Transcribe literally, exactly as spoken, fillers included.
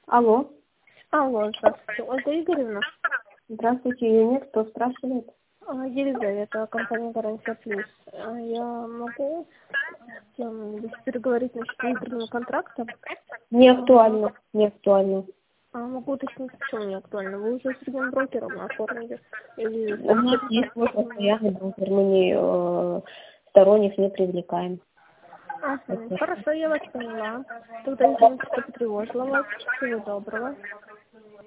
Алло. Алло, здравствуйте. Ольга Игоревна? Здравствуйте, ее нет, кто спрашивает? А, Елизавета, компания «Гарантия Плюс». А, Я могу с кем переговорить насчет выбранного контракта? Не актуально, не актуально. А, могу уточнить, почему не актуально. Вы уже с другим брокером оформили? Или У нас есть свой постоянный брокер, мы не, э, сторонних не привлекаем. Ага, хорошо, я вас поняла. Тогда извините, что потревожила вас. Всего доброго.